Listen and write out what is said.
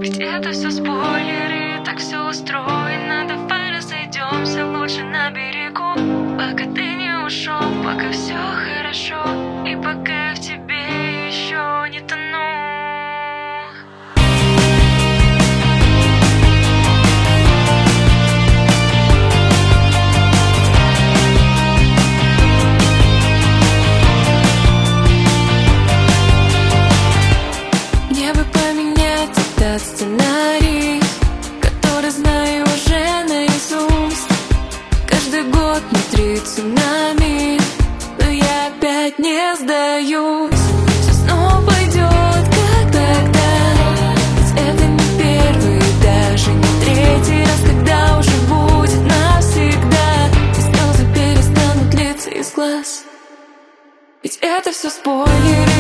Ведь это все спойлеры, так все устроено. Давай разойдемся лучше на берегу, пока ты не ушел, пока все хорошо, и пока я в тебе еще не тону. Мне бы поменять этот сценарий, который знаю уже наизусть. Каждый год внутри цунами, но я опять не сдаюсь. Все снова пойдет, как тогда. Ведь это не первый, даже не третий раз, когда уже будет навсегда, и слезы перестанут литься из глаз. Ведь это все спойлеры.